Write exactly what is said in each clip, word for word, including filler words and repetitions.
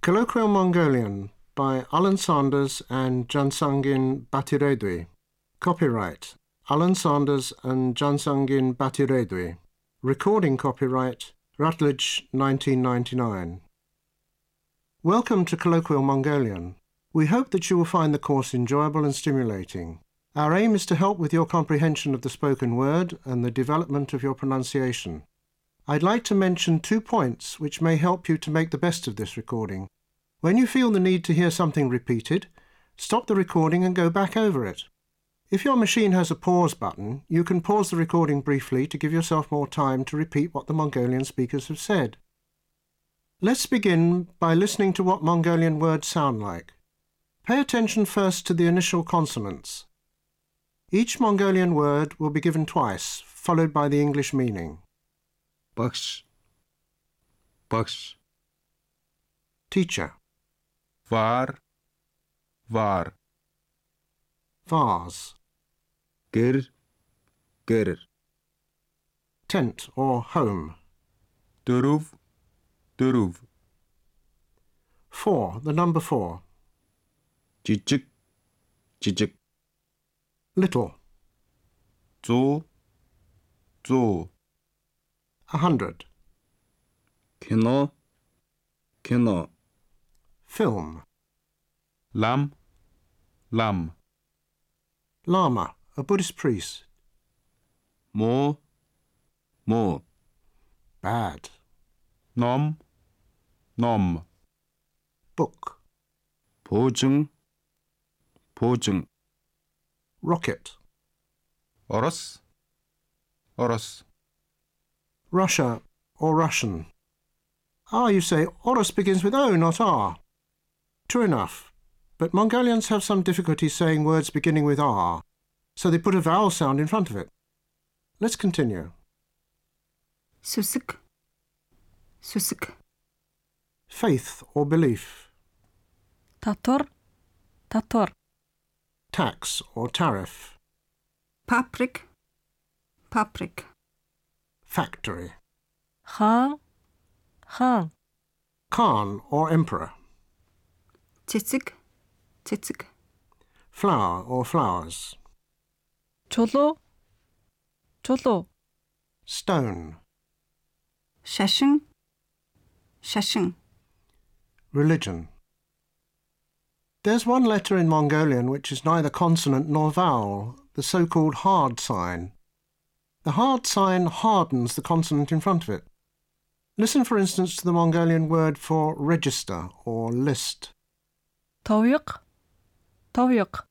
Colloquial Mongolian by Alan Sanders and Jansangin Batiredwi. Copyright Alan Sanders and Jansangin Batiredwi. Recording copyright Routledge nineteen ninety-nine. Welcome to Colloquial Mongolian. We hope that you will find the course enjoyable and stimulating. Our aim is to help with your comprehension of the spoken word and the development of your pronunciation. I'd like to mention two points which may help you to make the best of this recording. When you feel the need to hear something repeated, stop the recording and go back over it. If your machine has a pause button, you can pause the recording briefly to give yourself more time to repeat what the Mongolian speakers have said. Let's begin by listening to what Mongolian words sound like. Pay attention first to the initial consonants. Each Mongolian word will be given twice, followed by the English meaning. Багш, багш. Teacher. Var, var. Vase. Gir, gir. Tent or home. Duruv, duruv. Four, the number four. Jijik, jijik. Little. Zo, zo. A hundred. Kino, kino. Film. Lam, lam. Lama, a Buddhist priest. Mo, mo. Bad. Nom, nom. Book. 보증, 보증. Rocket. 어러스, 어러스. Russia or Russian. Ah, you say, Oros begins with O, not R. True enough, but Mongolians have some difficulty saying words beginning with R, so they put a vowel sound in front of it. Let's continue. Susik, susik. Faith or belief. Tator, tator. Tax or tariff. Paprik, paprik. Factory. Khan, khan. Khan or emperor. Tsitsik, tsitsik. Flower or flowers. Cholo, cholo. Stone. Shashin, shashin. Religion. There's one letter in Mongolian which is neither consonant nor vowel, the so-called hard sign. The hard sign hardens the consonant in front of it. Listen, for instance, to the Mongolian word for register or list. Tawyq, tawyq.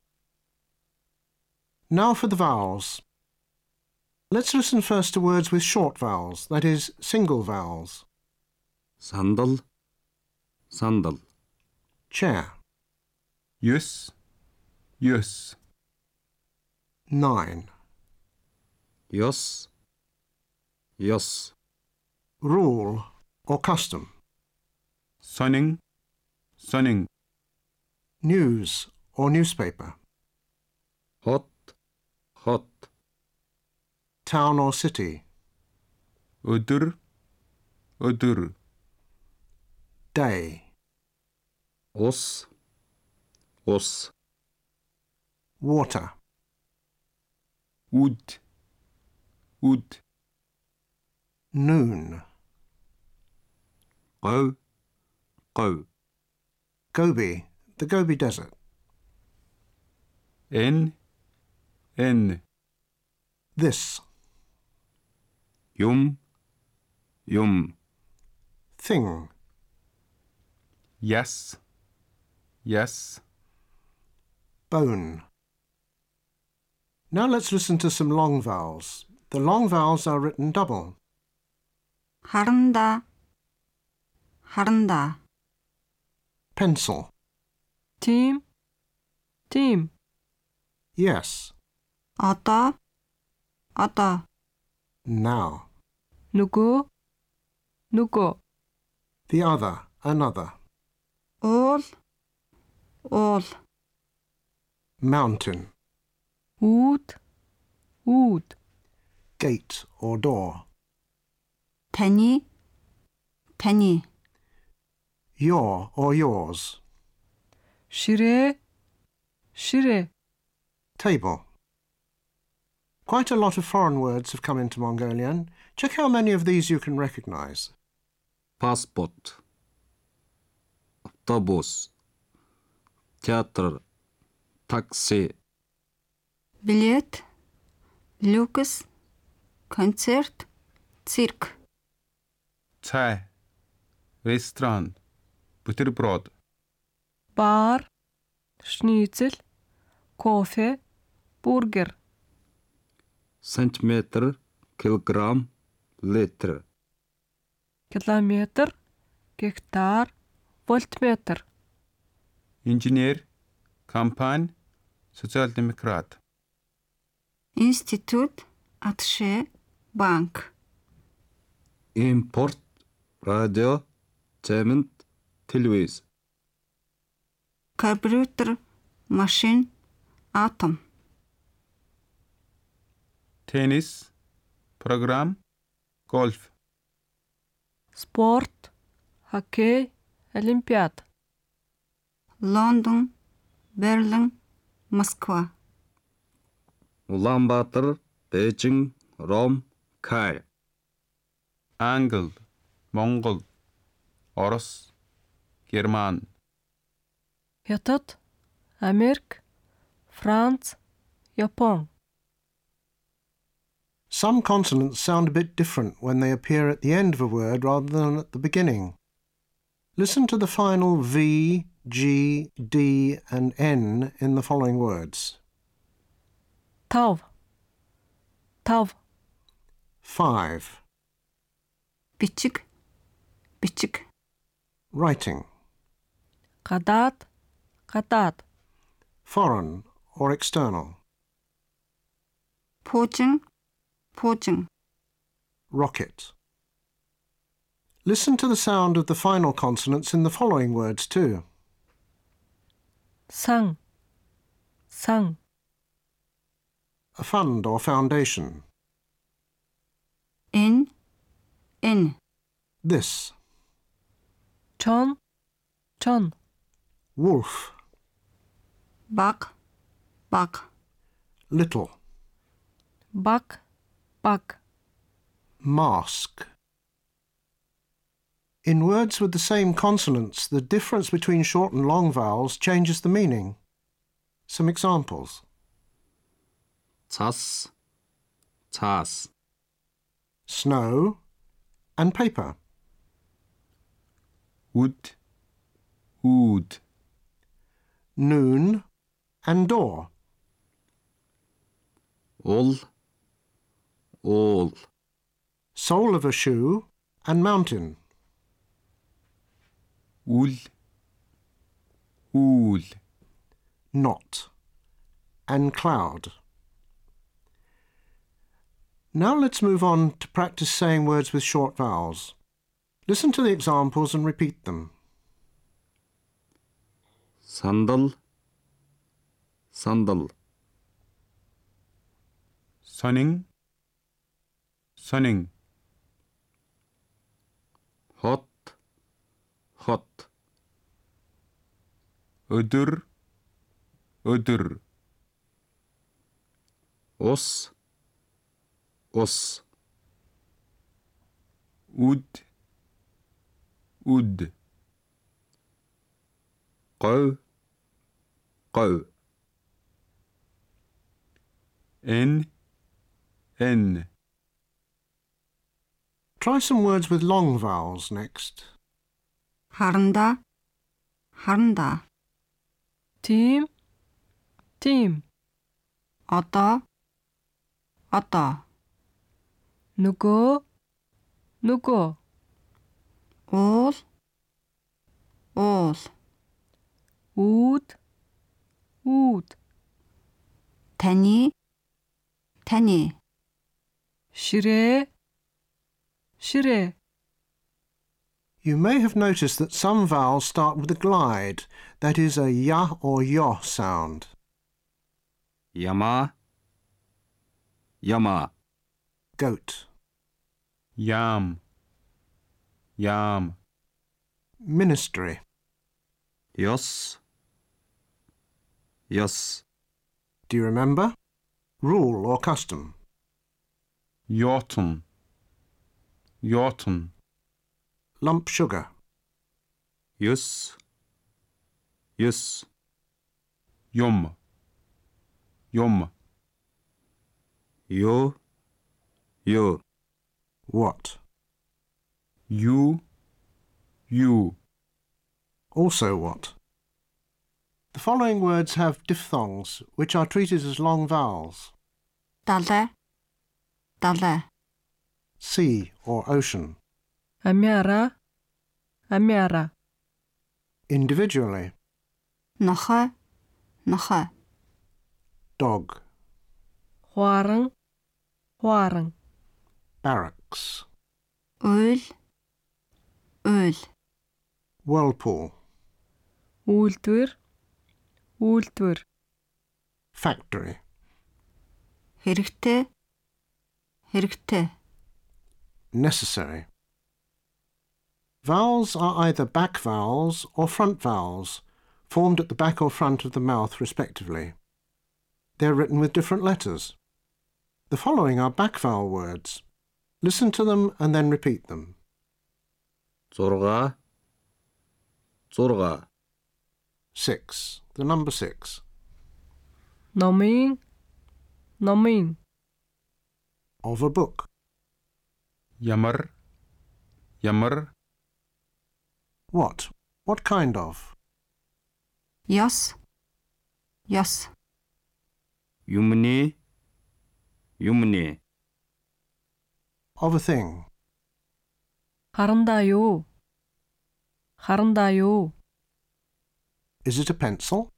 Now for the vowels. Let's listen first to words with short vowels, that is, single vowels. Sandal, sandal. Chair. Yüz, yüz. Nine. Yos, yos. Rule or custom. Sunning, sunning. News or newspaper. Hot, hot. Town or city. Ödür, ödür. Day. Os, os. Water. Ud, ud. Noon. Qav, qav. Gobi, the Gobi Desert. En, en. This. Yum, yum. Thing. Yes, yes. Bone. Now let's listen to some long vowels. The long vowels are written double. Haranda, haranda. Pencil. Team, team. Yes. Ata, ata. Now. Nugu, nugu. The other, another. All, all. Mountain. Wood, wood. Gate or door. Penny, penny. your or yours. Shire, shire. Table. Quite a lot of foreign words have come into Mongolian. Check how many of these you can recognise. Passport. Автобус. Театр. Такси. Билет, люкс, концерт, цирк. Цай. Ресторан. Бутерброд. Бар, шницель, кофе, бургер. Сантиметр. Килограмм. Литр. Километр, гектар, вольтметр. Инженер. Компания. Социал-демократ. Институт, атше, банк. Импорт. Радио. Темент. Телевиз. Компьютер, машин, атом. Теннис. Программ. Гольф. Спорт, хоккей, олимпиад. Лондон, Берлин, Москва. Улан-Батор. Бейжің. Ром. Кай. Англ. Монгол. Орыс. Герман. Хятад, Америк, Франц, Япон. Some consonants sound a bit different when they appear at the end of a word rather than at the beginning. Listen to the final V, G, D and N in the following words. Тав, тав. Five. Бичиг, бичиг. Writing. Гадаад, гадаад. Foreign or external. Пуужин, пуужин. Rocket. Listen to the sound of the final consonants in the following words too. 상, 상. A fund or foundation. 인, 인. This. 전, 전. Wolf. 박, 박. Little. 박, 박. Mask. In words with the same consonants, the difference between short and long vowels changes the meaning. Some examples. Цас. Цас. Snow and paper. Wood. Wood. Noon and door. All. All. Sole of a shoe and mountain. Ul. Ul. Knot and cloud. Now let's move on to practice saying words with short vowels. Listen to the examples and repeat them. Sandal. Sandal. Sunning. Sunning. Hot. Hot. Ödür. Ödür. Os. Os. Ud. Ud. Qo. Qo. En. En. Try some words with long vowels next. харанда, харанда. Team, team. Одоо, одоо. Нөгөө, нөгөө. Уул, уул. Үүд, үүд. Таны, таны. Ширээ, ширээ. You may have noticed that some vowels start with a glide, that is a ya or yo sound. Yama. Yama. Goat. Yam. Yam. Ministry. Ёс. Ёс. Do you remember? Rule or custom. Jotun. Jotun. Lump sugar. Jus. Jus. Jom. Jom. Jo. Jo. What? You. You. Also what? The following words have diphthongs, which are treated as long vowels. далай, далай, Sea or ocean. Амиара. Амиара. Individually. нохой, нохой, Dog. Хуаран. Хуаран. Barracks. уйл, уйл, Whirlpool. Үйлдвэр. Үйлдвэр. Factory. хэрэгтэй, хэрэгтэй, Necessary. Vowels are either back vowels or front vowels, formed at the back or front of the mouth respectively. They are written with different letters. The following are back vowel words. Listen to them and then repeat them. Зурга. Зурга. Six. The number six. Номын. Номын. Of a book. Ямар. Ямар. What? What kind of? ёс, ёс, Юмны. Юмны. Of a thing. Харандаа юу? Харандаа юу? Is it a pencil?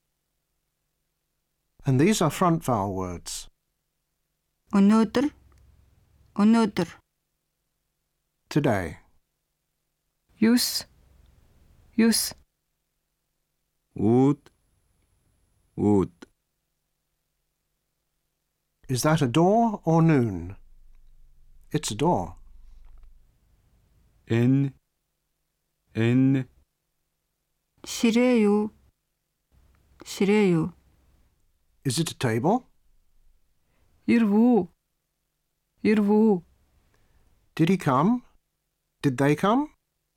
And these are front vowel words. өнөөдөр, өнөөдөр, Today. Юс. Юс. Үүд. Үүд. Is that a door or noon? It's a door. Энэ. Энэ. ширээ юу, ширээ юу, Is it a table? Ирвүү. Ирвүү. Did he come? Did they come?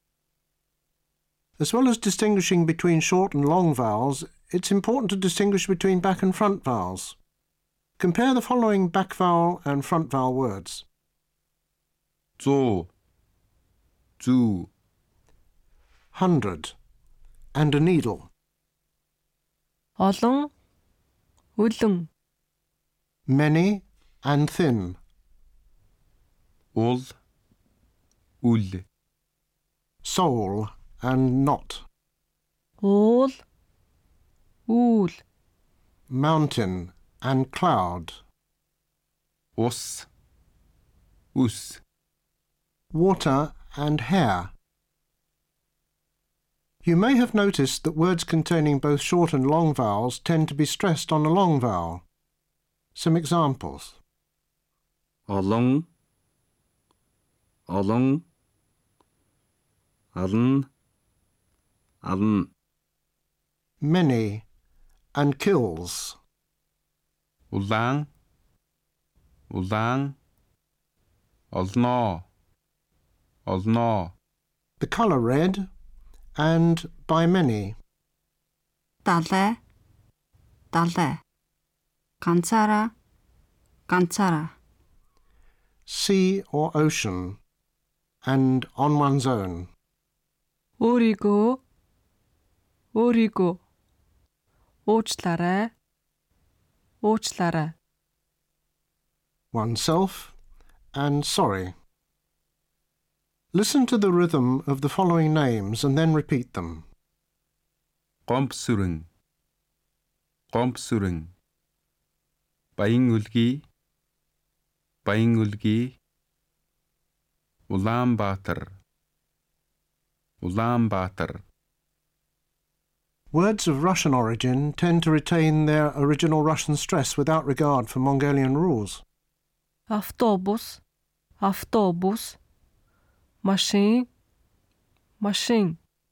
As well as distinguishing between short and long vowels, it's important to distinguish between back and front vowels. Compare the following back vowel and front vowel words. Зүү. Зүү. Hundred and a needle. Олон. Үлэн. Many and thin. Ул. Үл. Soul and knot. Уул. Үүл. Mountain and cloud. Ус. Ус. Water and hair. You may have noticed that words containing both short and long vowels tend to be stressed on a long vowel. Some examples. Олон. Олон. Алан. Алан. Many and kills. Улаан. Улаан. Олноо. Олноо. The colour red and by many. далай, далай, ганцаараа, ганцаараа, Sea or ocean and on one's own. Өөрийгөө. Өөрийгөө. Уучлаарай. Уучлаарай. Oneself and sorry. Listen to the rhythm of the following names and then repeat them. Гомбсүрэн. Гомбсүрэн. Баян үлгий. Баян үлгий. Улаанбаатар. Улаанбаатар. Words of Russian origin tend to retain their original Russian stress without regard for Mongolian rules. Автобус. Автобус. Машин. Машин.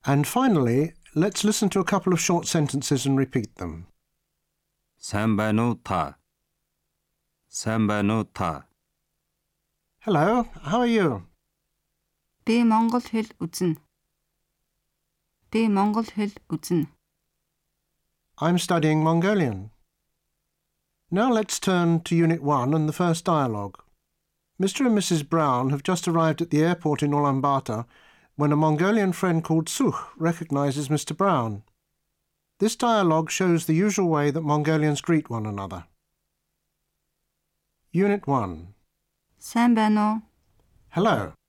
And finally, let's listen to a couple of short sentences and repeat them. сайн байна уу та? сайн байна уу та? Hello, how are you? Би Монгол хэл үзнэ. Би Монгол хэл үзнэ. I'm studying Mongolian. Now let's turn to Unit one and the first dialogue. Mister and Missus Brown have just arrived at the airport in Ulaanbaatar when a Mongolian friend called Sukh recognises Mister Brown. This dialogue shows the usual way that Mongolians greet one another. Unit one. сайн байна уу? Hello.